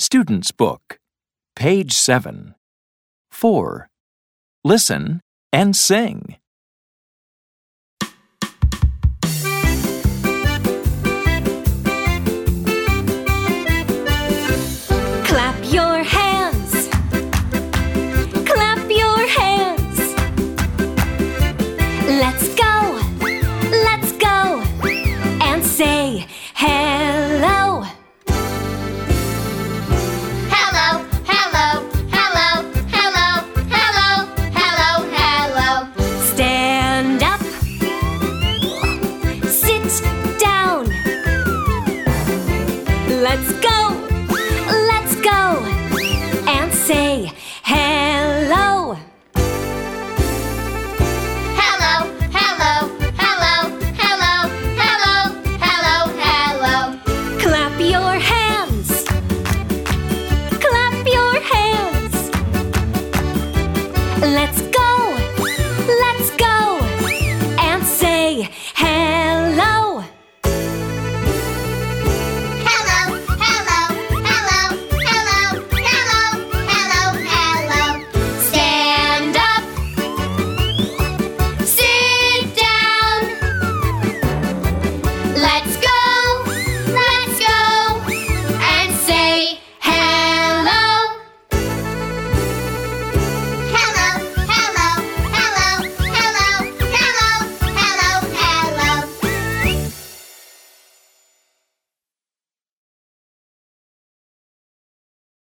Student's Book, Page 7. 4. Listen and sing. Clap your hands. Clap your hands. Let's go. Let's go. And say hello. Hello, hello, hello, hello, hello, hello, hello. Stand up. Sit down. Let's go. Let's go. And say hello. Hello, hello, hello, hello, hello, hello, hello. Clap your hands. Clap your hands. Let's